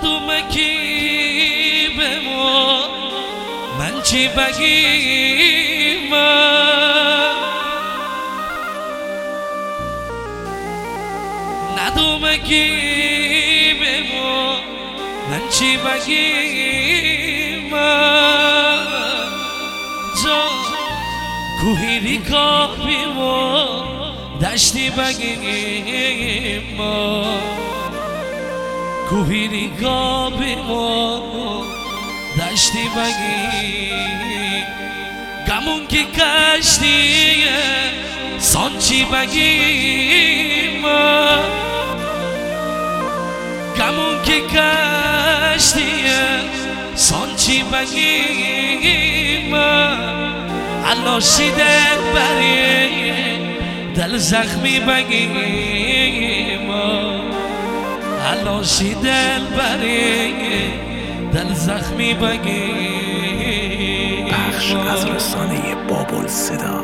ندومکی به ما من چی بگیم ندومکی به ما من چی بگیم جا کوهی کافی ما دشتی بگیم کوهی کافی ما دشتی بگیم گمون که کشتیه سانچی بگیم گمون که کشتیه سانچی بگیم علاشی دل بری دل زخمی بگیم علاشی دل بری دل زخمی بگیم بخش از رسانه باب‌الصدا.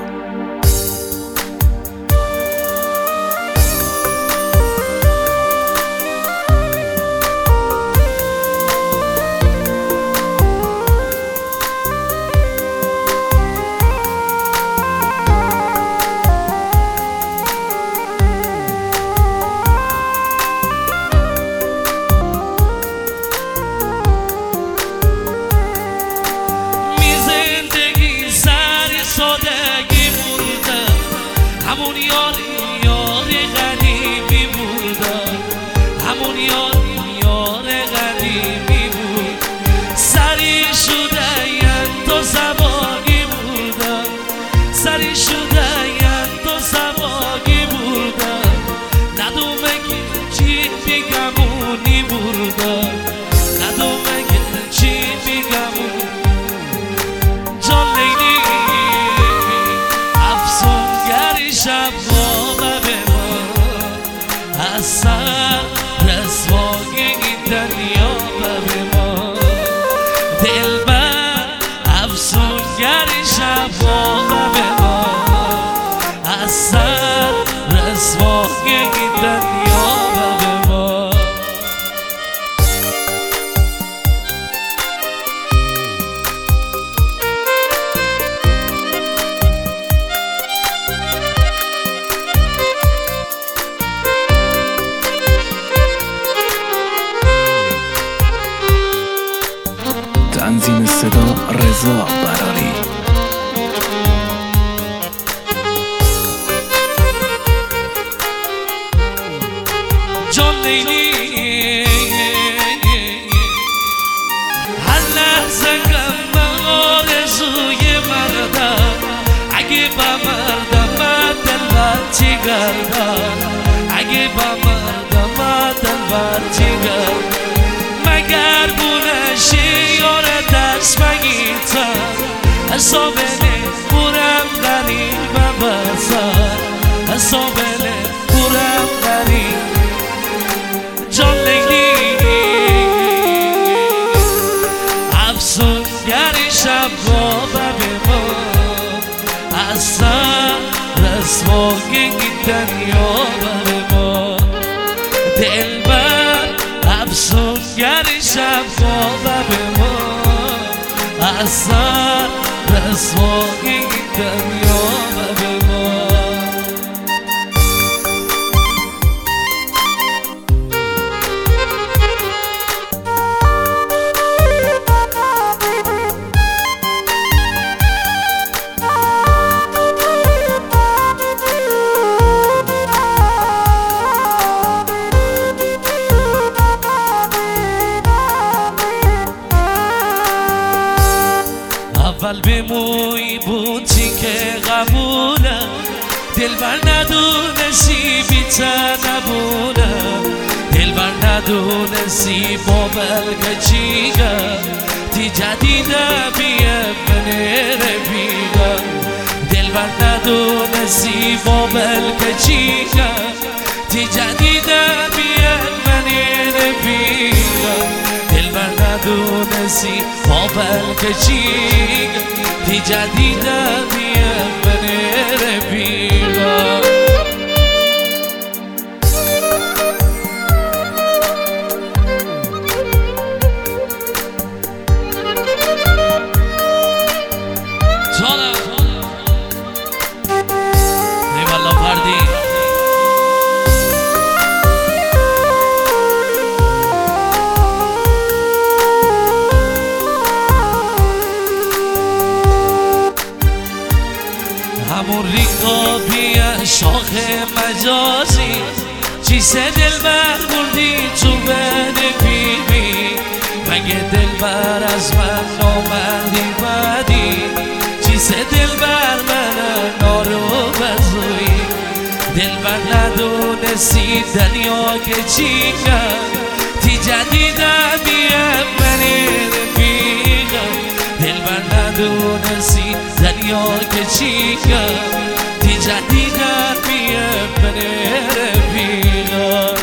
همون یار قدیمی بودم همون یار قدیمی بود سری شده ین تو زبانی بودم سری شده ین تو زبانی بودم ندومگی چی بگمونی بودم ندومگی چی بگمون جان لیلی شب خوابه به ما از سر رسوای این دنیا به ما دلبر افسونگر شب خوابه به ما از سر رسوای این دنیا به ما تنظیم صدا رضا براری. جان لیلی هر لحظه غم آرزوی مردم اگه با مردم دلبر چی گردم اگه با مردم دلبر چی گردم مگر بونشی یار دست بگیتم حسابه برم غریبم بسر حسابه برم غریب جان لیلی افسونگر شب خوابه به ما از سر رسوای این دنیا به ما دلبر افسونگر شب خوابه به ما از سر رسوای این دنیا به ما اول به موی بود چی که قبولم دلبر ندونستی بیتر نبودم دلبر ندونستی با بلگ چیگم تی جدیده بیم من رفیقم دلبر ندونستی با بلگ چیگم تی جدیده بیم من رفیقم دلبر ندونستی با بلگ چیگم تی جدیده بیم من رفیقم عشاق مجازی چیسه دلبر بردی تو بنفیمی مگه دلبر از من نامردی بدی چیسه دلبر من نارو بزوی دلبر ندونستی دنیا که چیکن تی جدیدم بیه منی رفیقم دلبر ندونستی دنیا که چیکن تی جدیدم بیه منی رفیقم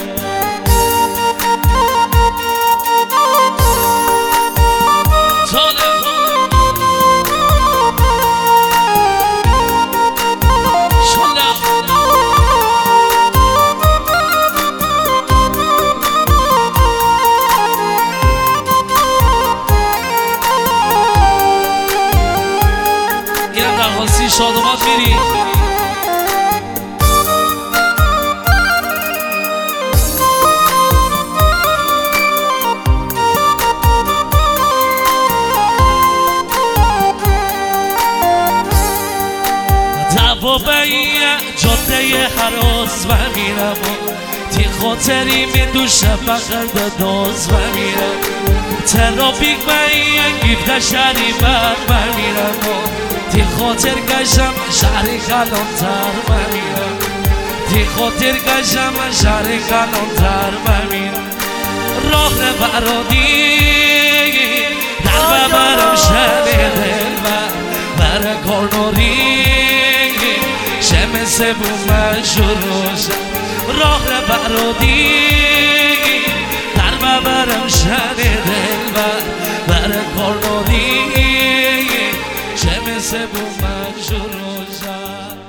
شادومات میری دعوا بیه جاده حراس و میرم تی خاطری می دوشه فقر داداز و میرم ترافیک بیه گیفته شریفت و میرم تی خاطر گشم شهر کلانتر بمیرم تی خاطر گشم شهر کلانتر بمیرم راه برادی در ببرم شهر دلبر بر کارنوری شم سبوم شروع راه برادی در ببرم شهر دلبر بر کارنوری شمس بومن شروع